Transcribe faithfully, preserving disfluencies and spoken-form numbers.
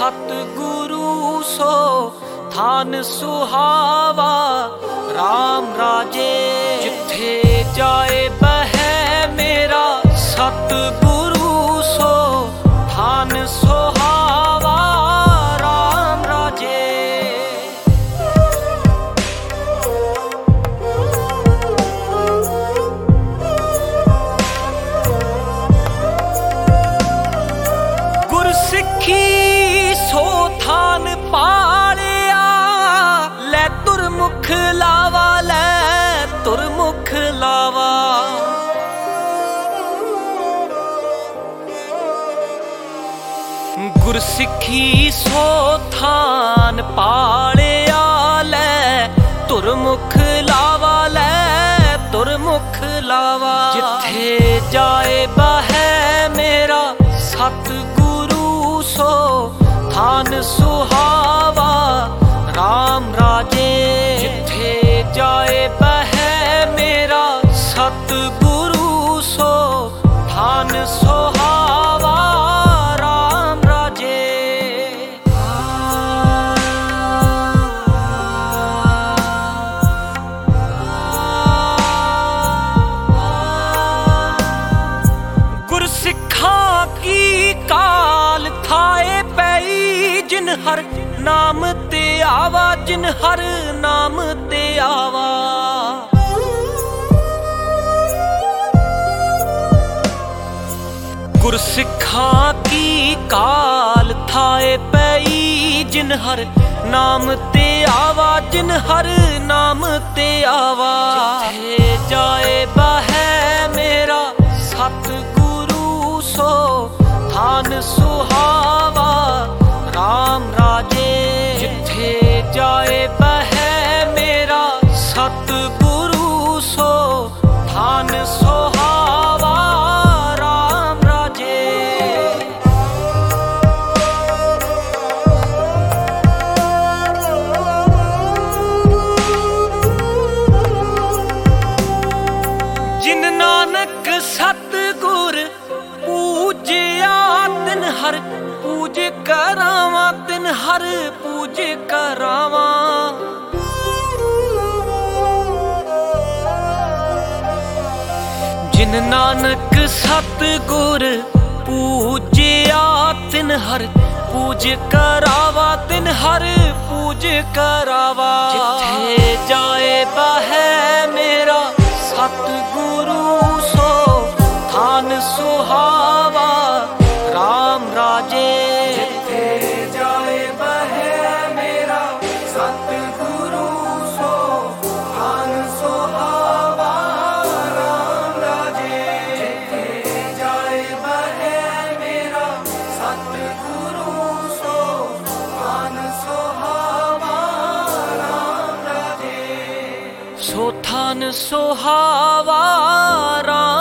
सतगुरु सो थान सुहावा राम राजे। जिथे जाए बहे मेरा सतगुरु सो थान सुहावा राम राजे। गुरसिक्खी सो थान पालिया लै तुरमुख लावा लै तुरमुख लावा। गुरसिक्खी सो थान पालिया लै तुरमुख लावा लै तुरमुख लावा। जिथे जाए बहे मेरा सतगुरु सो थान सुहावा राम राजे। जिथे जाए बहे मेरा सतगुरु सो थान सुहावा राम राजे। गुरसिक्खा की काल थाए पई जिन हर नाम ते आवा जिन हर नाम ते आवा। गुरसिक्खा की काल थाए पई जिन हर नाम ते आवा जिन हर नाम ते आवा। जिथे जाए बहे मेरा सतगुरु सो थान सुहावा राम राजे। जिथे जाए बहे मेरा सतगुरु सो थान सुहावा राम राजे। जिन नानक सतगुर पूजया तिन हर पूज करावा तिन हर पूज करावा। जिन नानक सतगुर पूजया तिन हर पूज करावा तिन हर पूज करावा। जिथे जाए बहे मेरा सतगुरु सो थान सुहावा राम राजे। जिथे जाए बहे मेरा सतगुरु सो थान सुहावा राम राजे। जिथे जाए बहे मेरा सतगुरु सो थान सुहावा राम राजे। सो थान सुहावा राम